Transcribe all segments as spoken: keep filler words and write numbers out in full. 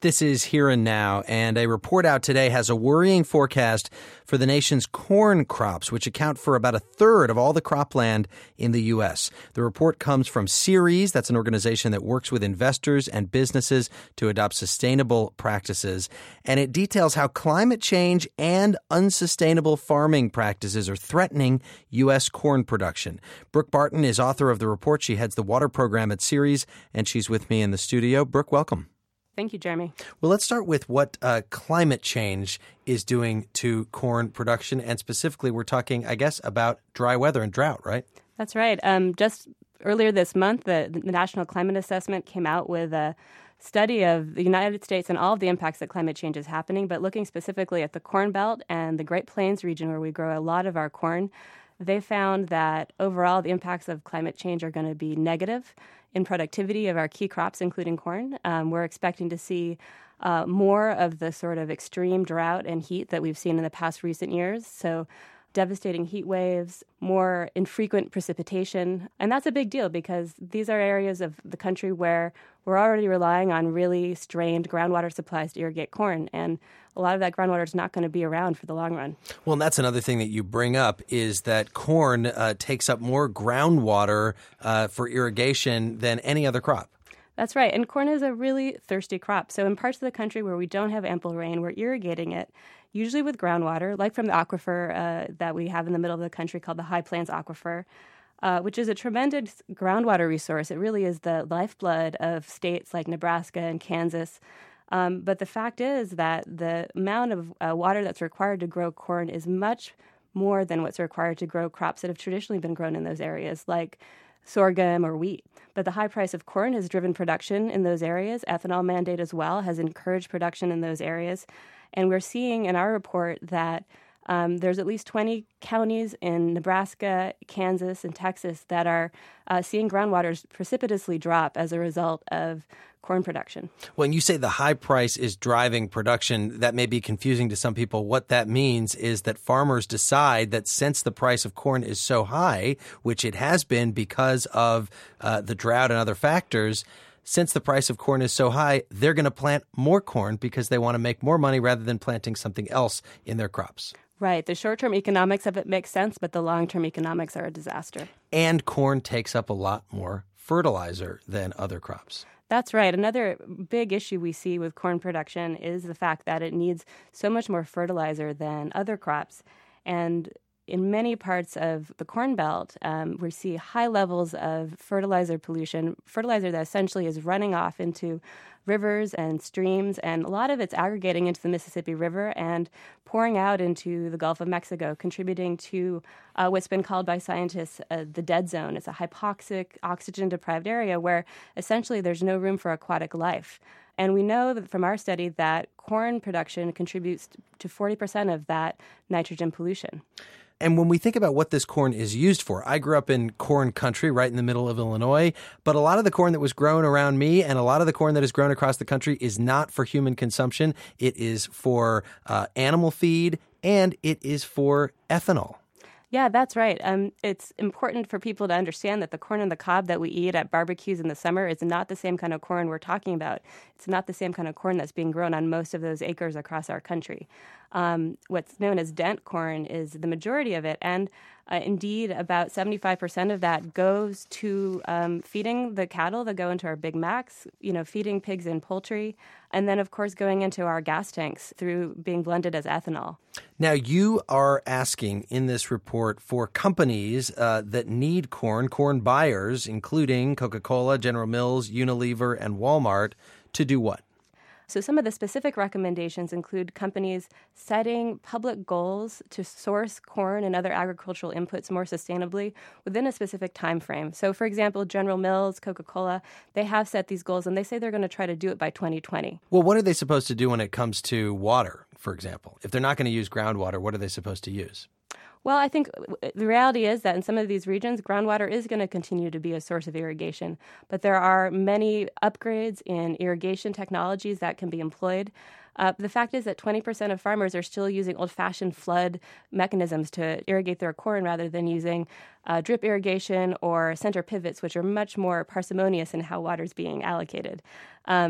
This is Here and Now, and a report out today has a worrying forecast for the nation's corn crops, which account for about a third of all the cropland in the U S. The report comes from Ceres. That's an organization that works with investors and businesses to adopt sustainable practices. And it details how climate change and unsustainable farming practices are threatening U S corn production. Brooke Barton is author of the report. She heads the water program at Ceres, and she's with me in the studio. Brooke, welcome. Thank you, Jeremy. Well, let's start with what uh, climate change is doing to corn production. And specifically, we're talking, I guess, about dry weather and drought, right? That's right. Um, just earlier this month, the, the National Climate Assessment came out with a study of the United States and all of the impacts that climate change is happening, but looking specifically at the Corn Belt and the Great Plains region where we grow a lot of our corn. They found that overall the impacts of climate change are going to be negative in productivity of our key crops, including corn. Um, we're expecting to see uh, more of the sort of extreme drought and heat that we've seen in the past recent years. So devastating heat waves, more infrequent precipitation. And that's a big deal because these are areas of the country where we're already relying on really strained groundwater supplies to irrigate corn. And a lot of that groundwater is not going to be around for the long run. Well, and that's another thing that you bring up is that corn uh, takes up more groundwater uh, for irrigation than any other crop. That's right. And corn is a really thirsty crop. So in parts of the country where we don't have ample rain, we're irrigating it, usually with groundwater, like from the aquifer uh, that we have in the middle of the country called the High Plains Aquifer, uh, which is a tremendous groundwater resource. It really is the lifeblood of states like Nebraska and Kansas. Um, but the fact is that the amount of uh, water that's required to grow corn is much more than what's required to grow crops that have traditionally been grown in those areas, like sorghum or wheat. But the high price of corn has driven production in those areas. Ethanol mandate as well has encouraged production in those areas. And we're seeing in our report that um, there's at least twenty counties in Nebraska, Kansas, and Texas that are uh, seeing groundwaters precipitously drop as a result of corn production. When you say the high price is driving production, that may be confusing to some people. What that means is that farmers decide that since the price of corn is so high, which it has been because of uh, the drought and other factors, since the price of corn is so high, they're going to plant more corn because they want to make more money rather than planting something else in their crops. Right. The short-term economics of it makes sense, but the long-term economics are a disaster. And corn takes up a lot more fertilizer than other crops. That's right. Another big issue we see with corn production is the fact that it needs so much more fertilizer than other crops. And in many parts of the Corn Belt, um, we see high levels of fertilizer pollution, fertilizer that essentially is running off into rivers and streams, and a lot of it's aggregating into the Mississippi River and pouring out into the Gulf of Mexico, contributing to uh, what's been called by scientists uh, the dead zone. It's a hypoxic, oxygen-deprived area where essentially there's no room for aquatic life. And we know that from our study that corn production contributes to forty percent of that nitrogen pollution. And when we think about what this corn is used for, I grew up in corn country right in the middle of Illinois, but a lot of the corn that was grown around me and a lot of the corn that is grown across the country is not for human consumption. It is for uh, animal feed and it is for ethanol. Yeah, that's right. Um, it's important for people to understand that the corn on the cob that we eat at barbecues in the summer is not the same kind of corn we're talking about. It's not the same kind of corn that's being grown on most of those acres across our country. Um, what's known as dent corn is the majority of it, and uh, indeed about seventy-five percent of that goes to um, feeding the cattle that go into our Big Macs, you know, feeding pigs and poultry, and then, of course, going into our gas tanks through being blended as ethanol. Now, you are asking in this report for companies uh, that need corn, corn buyers, including Coca-Cola, General Mills, Unilever, and Walmart, to do what? So some of the specific recommendations include companies setting public goals to source corn and other agricultural inputs more sustainably within a specific time frame. So, for example, General Mills, Coca-Cola, they have set these goals, and they say they're going to try to do it by twenty twenty. Well, what are they supposed to do when it comes to water, for example? If they're not going to use groundwater, what are they supposed to use? Well, I think the reality is that in some of these regions, groundwater is going to continue to be a source of irrigation. But there are many upgrades in irrigation technologies that can be employed. Uh, the fact is that twenty percent of farmers are still using old-fashioned flood mechanisms to irrigate their corn rather than using uh, drip irrigation or center pivots, which are much more parsimonious in how water is being allocated. Um,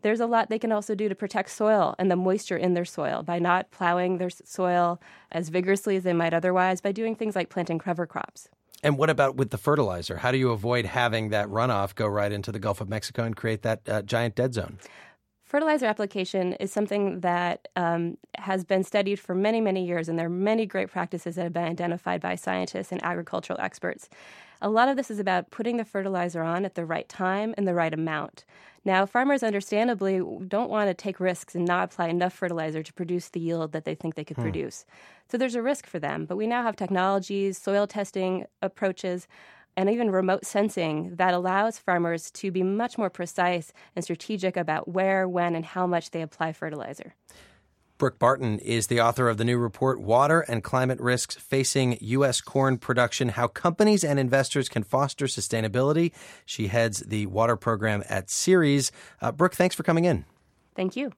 there's a lot they can also do to protect soil and the moisture in their soil by not plowing their soil as vigorously as they might otherwise, by doing things like planting cover crops. And what about with the fertilizer? How do you avoid having that runoff go right into the Gulf of Mexico and create that uh, giant dead zone? Fertilizer application is something that um, has been studied for many, many years, and there are many great practices that have been identified by scientists and agricultural experts. A lot of this is about putting the fertilizer on at the right time and the right amount. Now, farmers understandably don't want to take risks and not apply enough fertilizer to produce the yield that they think they could hmm. produce. So there's a risk for them. But we now have technologies, soil testing approaches, and even remote sensing that allows farmers to be much more precise and strategic about where, when, and how much they apply fertilizer. Brooke Barton is the author of the new report, Water and Climate Risks Facing U S Corn Production, How Companies and Investors Can Foster Sustainability. She heads the water program at Ceres. Uh, Brooke, thanks for coming in. Thank you.